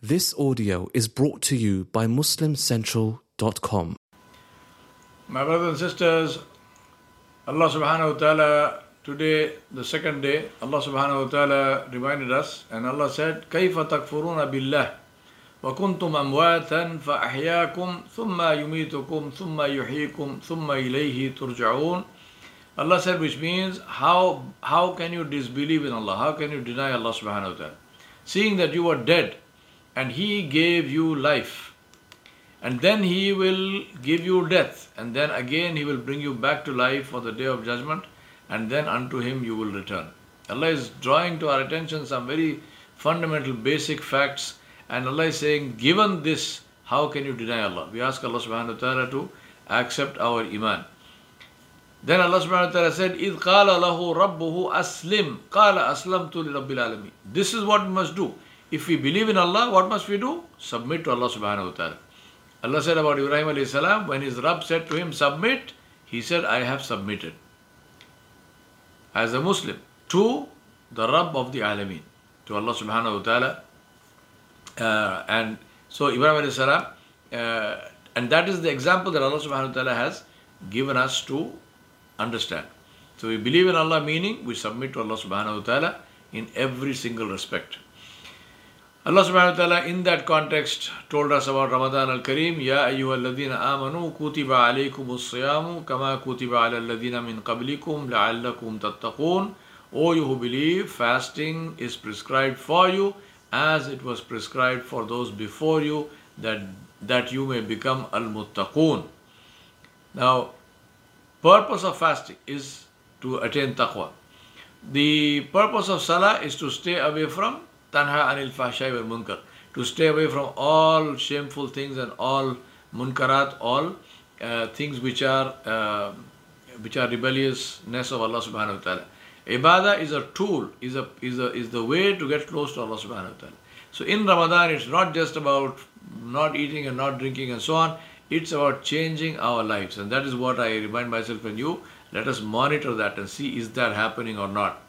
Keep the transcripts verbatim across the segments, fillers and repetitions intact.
This audio is brought to you by Muslim Central dot com. My brothers and sisters, Allah subhanahu wa ta'ala, today, the second day, Allah subhanahu wa ta'ala reminded us, and Allah said, كَيْفَ تَكْفُرُونَ بِاللَّهِ وَكُنْتُمْ أَمْوَاتًا فَأَحْيَاكُمْ ثُمَّ يُمِيتُكُمْ ثُمَّ يُحْيِيكُمْ ثُمَّ إِلَيْهِ تُرْجَعُونَ. Allah said, which means, how, how can you disbelieve in Allah? How can you deny Allah subhanahu wa ta'ala? Seeing that you were dead, and He gave you life, and then He will give you death, and then again He will bring you back to life for the day of judgment, and then unto Him you will return. Allah is drawing to our attention some very fundamental basic facts, and Allah is saying, given this, how can you deny Allah? We ask Allah subhanahu wa ta'ala to accept our iman. Then Allah subhanahu wa ta'ala said, إِذْ قَالَ لَهُ رَبُّهُ أَسْلِمْ قَالَ أَسْلَمْتُ لِرَبِّ الْعَالَمِينَ. This is what we must do. If we believe in Allah, what must we do? Submit to Allah subhanahu wa ta'ala. Allah said about Ibrahim alayhi salam, when his Rabb said to him, submit, he said, I have submitted. As a Muslim, to the Rabb of the Alameen, to Allah subhanahu wa ta'ala. Uh, and so Ibrahim alayhi salam, uh, and that is the example that Allah subhanahu wa ta'ala has given us to understand. So we believe in Allah, meaning we submit to Allah subhanahu wa ta'ala in every single respect. Allah subhanahu wa ta'ala in that context told us about Ramadan al-Kareem, Ya ayyuhalladhina amanu kutiba alaykumus siyamu kama kutiba ala alladhina min qablikum la'allakum tattaqun. O you who believe, fasting is prescribed for you as it was prescribed for those before you, that, that you may become al-muttaqun. Now, purpose of fasting is to attain taqwa. The purpose of salah is to stay away from tanha anil fahshay wal munkar, to stay away from all shameful things and all munkarat, all uh, things which are uh, which are rebelliousness of Allah subhanahu wa ta'ala. Ibadah is a tool, is a is a is the way to get close to Allah subhanahu wa ta'ala. So in Ramadan, it's not just about not eating and not drinking and so on. It's about changing our lives, and that is what I remind myself and you. Let us monitor that and see, is that happening or not.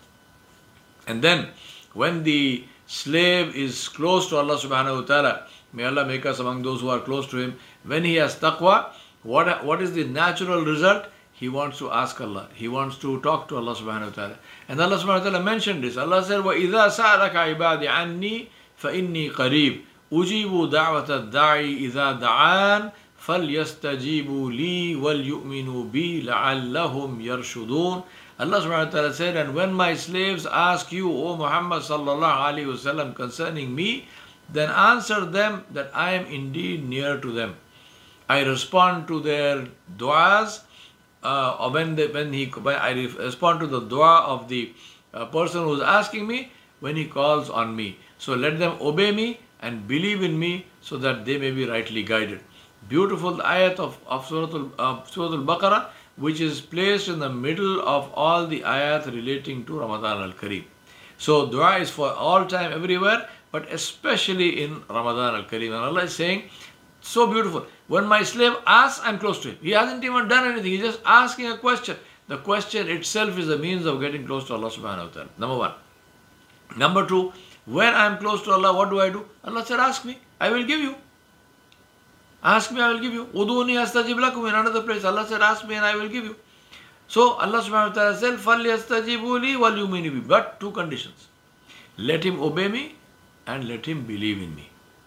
And then when the slave is close to Allah subhanahu wa ta'ala, may Allah make us among those who are close to Him. When he has taqwa, what, what is the natural result? He wants to ask Allah. He wants to talk to Allah subhanahu wa ta'ala. And Allah subhanahu wa ta'ala mentioned this. Allah said, وَإِذَا سَأَلَكَ عِبَادِ عَنِّي فَإِنِّي قَرِيبٌ أُجِيبُ دَعْوَةَ الدَّاعِ إِذَا دَعَانِ فَلْيَسْتَجِيبُوا لِي وَلْيُؤْمِنُوا بِي لَعَلَّهُمْ يَرْشُدُونَ. Allah subhanahu wa ta'ala said, and when my slaves ask you, O Muhammad sallallahu alayhi wa sallam, concerning me, then answer them that I am indeed near to them. I respond to their du'as, uh, or when, they, when, he, when I respond to the dua of the uh, person who is asking me, when he calls on me. So let them obey me and believe in me so that they may be rightly guided. Beautiful ayat of, of Surah uh, Surah Al-Baqarah, which is placed in the middle of all the ayat relating to Ramadan al-Kareem. So dua is for all time, everywhere, but especially in Ramadan al-Kareem. And Allah is saying, so beautiful. When my slave asks, I'm close to him. He hasn't even done anything. He's just asking a question. The question itself is a means of getting close to Allah subhanahu wa ta'ala. Number one. Number two, when I'm close to Allah, what do I do? Allah said, ask me, I will give you. Ask me, I will give you. Uduni astajib lakum. In another place, Allah said, ask me and I will give you. So Allah subhanahu wa ta'ala said, فَلْيَسْتَجِبُوا لِي وَلْيُؤْمِنُوا بِي. But two conditions. Let him obey me and let him believe in me.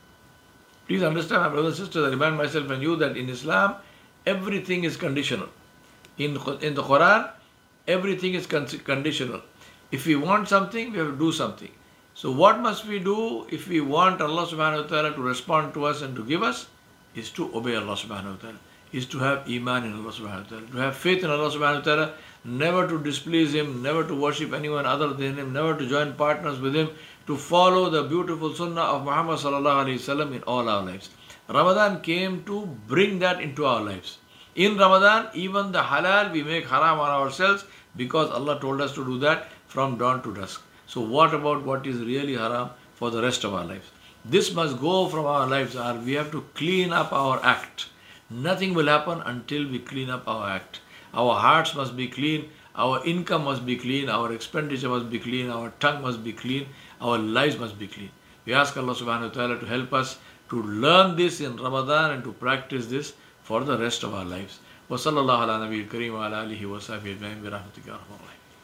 Please understand, my brothers and sisters, I remind myself and you that in Islam, everything is conditional. In, in the Quran, everything is con conditional. If we want something, we have to do something. So what must we do if we want Allah subhanahu wa ta'ala to respond to us and to give us? Is to obey Allah subhanahu wa ta'ala, is to have iman in Allah subhanahu wa ta'ala, to have faith in Allah subhanahu wa ta'ala, never to displease Him, never to worship anyone other than Him, never to join partners with Him, to follow the beautiful sunnah of Muhammad sallallahu alayhi wa sallam in all our lives. Ramadan came to bring that into our lives. In Ramadan, even the halal we make haram on ourselves because Allah told us to do that from dawn to dusk. So what about what is really haram for the rest of our lives? This must go from our lives. We have to clean up our act. Nothing will happen until we clean up our act. Our hearts must be clean. Our income must be clean. Our expenditure must be clean. Our tongue must be clean. Our lives must be clean. We ask Allah subhanahu wa ta'ala to help us to learn this in Ramadan and to practice this for the rest of our lives. Wa sallallahu ala nabiyil kareem wa ala alihi wa sahbihi ajma'in bi rahmatika ya arhamar rahimin.